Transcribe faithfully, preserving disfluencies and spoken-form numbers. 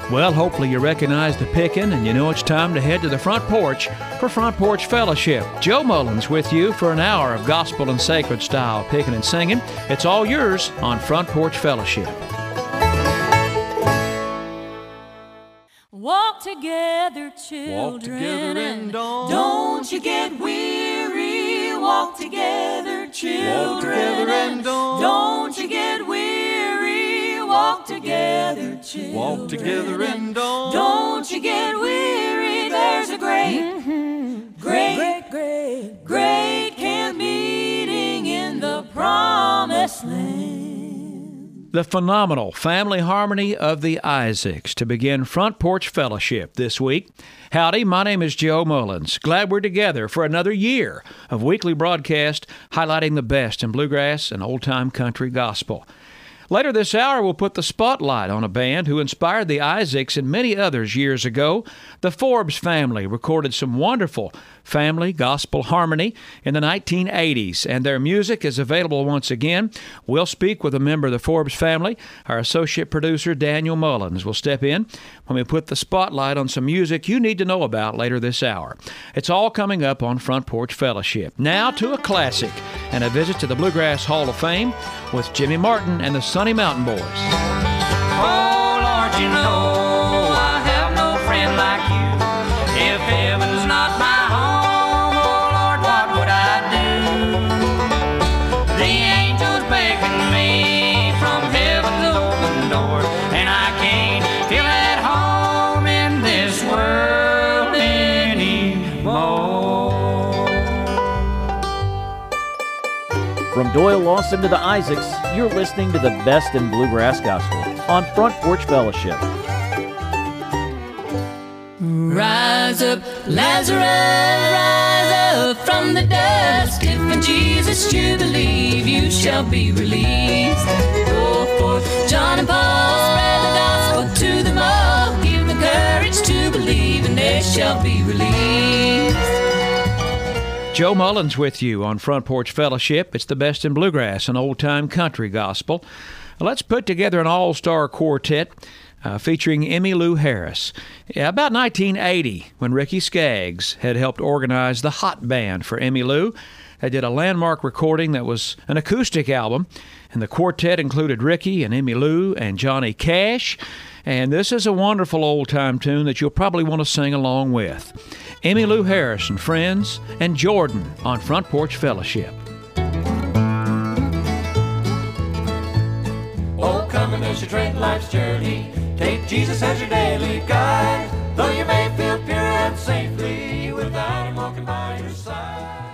Well, hopefully you recognize the picking and you know it's time to head to the front porch for Front Porch Fellowship. Joe Mullins with you for an hour of gospel and sacred style picking and singing. It's all yours on Front Porch Fellowship. Walk together, children, Walk together and don't, don't you get weary. Walk together, children, Walk together and don't, don't you get weary. Walk together, children, Walk together and don't, don't you get weary. There's a great, mm-hmm. great, great, great, great camp meeting in the promised land. The phenomenal family harmony of the Isaacs to begin Front Porch Fellowship this week. Howdy, my name is Joe Mullins. Glad we're together for another year of weekly broadcast highlighting the best in bluegrass and old-time country gospel. Later this hour, we'll put the spotlight on a band who inspired the Isaacs and many others years ago. The Forbes family recorded some wonderful family gospel harmony in the nineteen eighties, and their music is available once again. We'll speak with a member of the Forbes family. Our associate producer, Daniel Mullins, will step in when we put the spotlight on some music you need to know about later this hour. It's all coming up on Front Porch Fellowship. Now to a classic and a visit to the Bluegrass Hall of Fame with Jimmy Martin and the Sunny Mountain Boys. Oh, Lord, you know I have no friend like you. If heaven's not my home, oh, Lord, what would I do? The angels beckon me from heaven's open door, and I can't feel at home in this world anymore. From Doyle Lawson to the Isaacs, you're listening to the best in bluegrass gospel on Front Porch Fellowship. Rise up, Lazarus, rise up from the dust. If in Jesus you believe, you shall be released. Go forth, John and Paul, spread the gospel to them all. Give them courage to believe, and they shall be released. Joe Mullins with you on Front Porch Fellowship. It's the best in bluegrass and old-time country gospel. Let's put together an all-star quartet uh, featuring Emmylou Harris. Yeah, about nineteen eighty, when Ricky Skaggs had helped organize the Hot Band for Emmylou. They did a landmark recording that was an acoustic album, and the quartet included Ricky and Emmylou and Johnny Cash. And this is a wonderful old-time tune that you'll probably want to sing along with. Emmylou Harris and Friends and Jordan on Front Porch Fellowship. Oh, coming as you tread life's journey, take Jesus as your daily guide. Though you may feel pure and safely, without him walking by your side.